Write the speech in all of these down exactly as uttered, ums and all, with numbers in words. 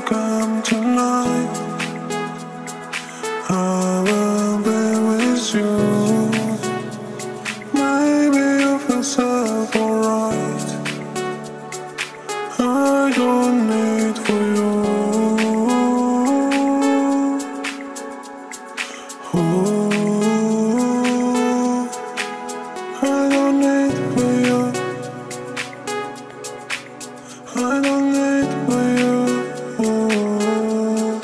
welcome tonight. I will be with you. Maybe you feel yourself alright. I don't need for you. Oh, I don't need for you. I don't need for you. Oh.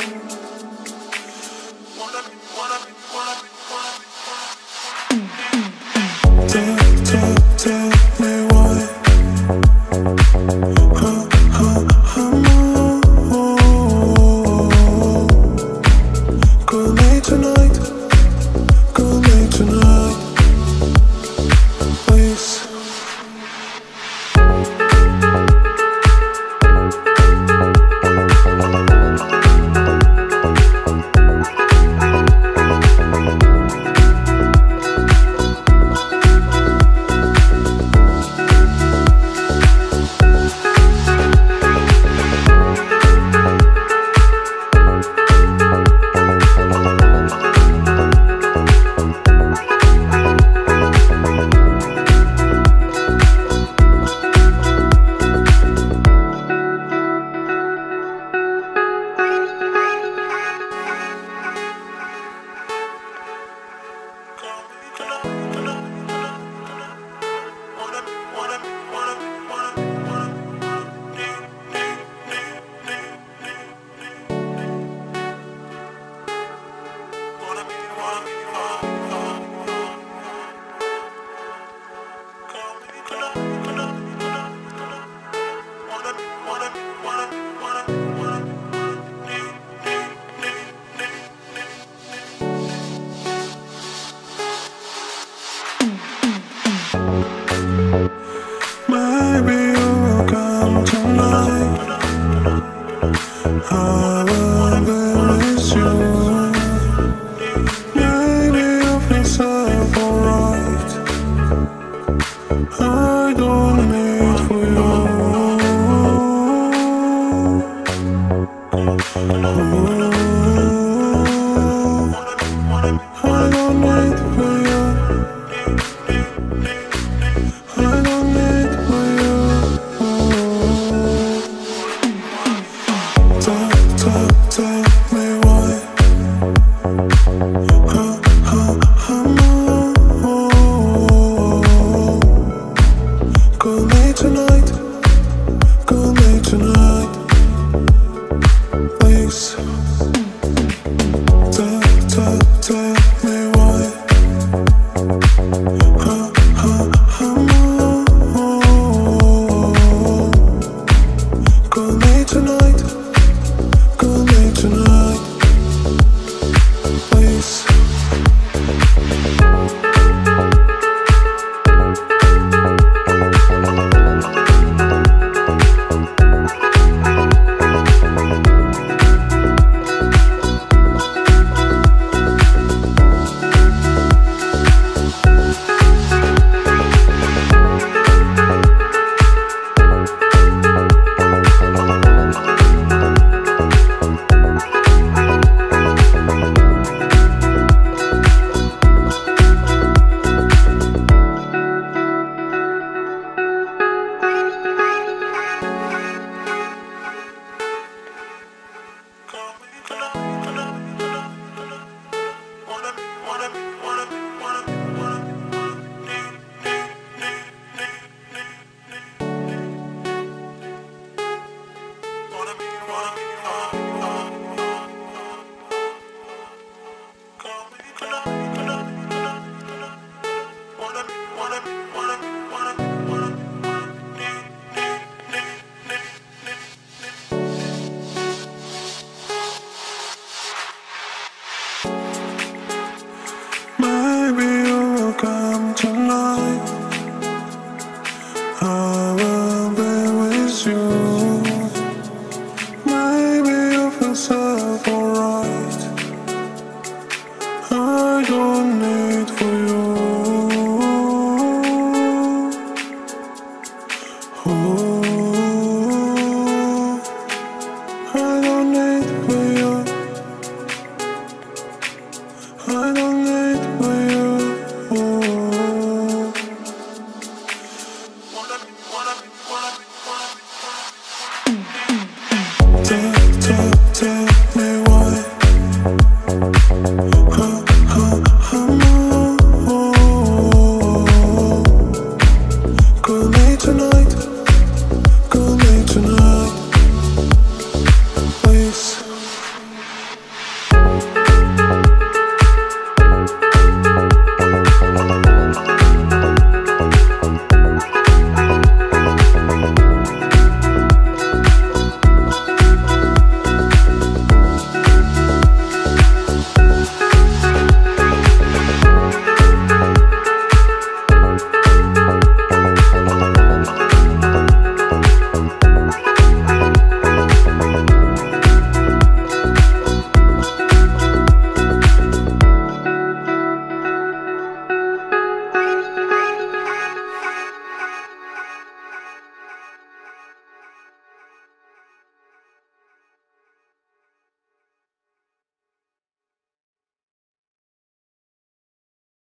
Tell, tell, tell me why. Huh, huh, I'm on. Call me tonight. Call me tonight. Please. Maybe you will come tonight. I will be with you. Maybe you feel yourself alright. I don't need for you. Oh, I don't need for you. I don't need for you. Tell, tell, tell me why. Huh, huh, I'm on. Call me tonight. Call me tonight. Please. Tell, tell, tell me why. Huh, huh, I'm on. Call me tonight. Call me tonight. Please. Maybe you will come tonight. I will be with you. Maybe you feel yourself alright. I don't need for you. Oh, I don't tonight.